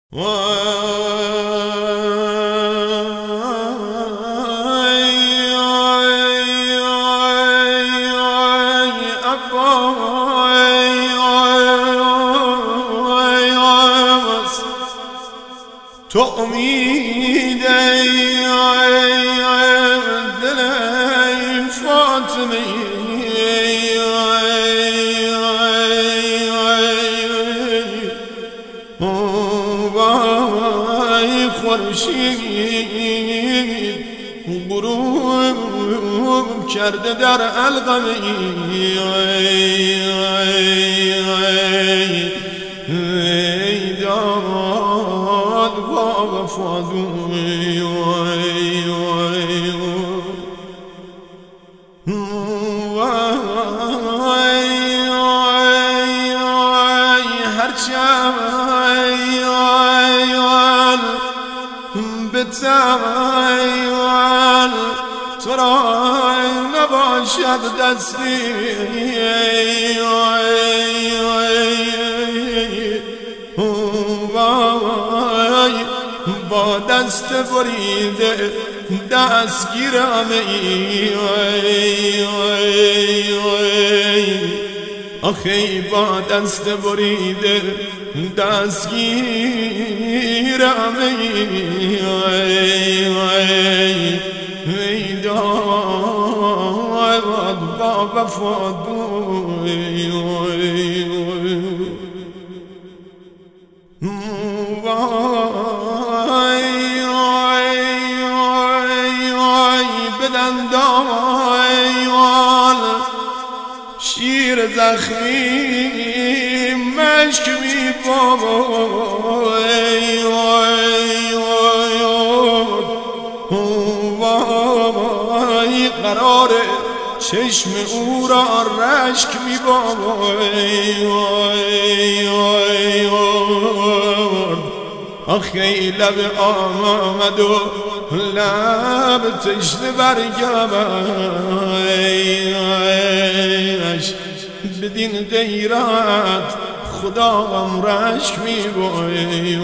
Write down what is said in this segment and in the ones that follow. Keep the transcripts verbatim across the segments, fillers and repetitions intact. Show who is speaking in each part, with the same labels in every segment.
Speaker 1: وای وای وای وای ابا وای وای وای تو امید دل فاطمه خورشید غروب کرده در القمه ای داد با وفادوی بتوان تو را نباشد دستی با دست بریده دستگیرم آخی با دست بریده دستگیرم ای داد با وفادوی بدندان شیر زخمی مشک می بابای وای قرار چشم او را رشک می بابای آخی لب آمد و لب تشنه برگمش بدین غیرت خدا غم رشک می بای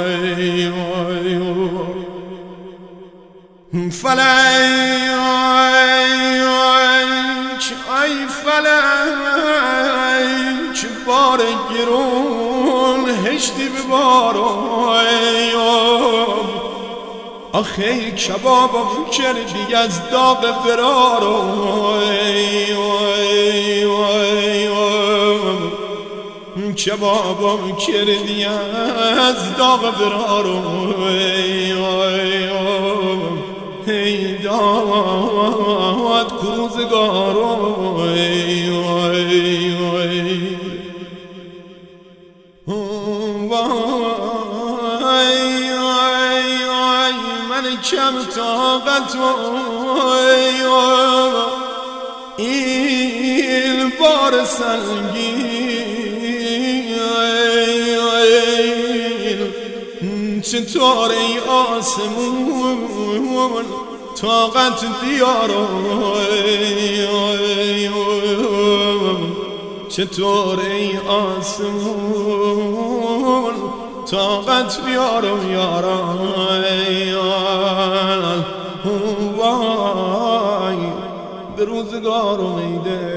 Speaker 1: فلک ای فلک بار گرون هشتی ببارای آخی کبابم کردی از داغ فرارم کبابم کردی از داغ فرارم ای داد کروزگارم کم طاقت و این بار سنگین چطور ای آسمون طاقت بیارم چطور ای آسمون طاقت بیارم یاران وای به روزگارم ایده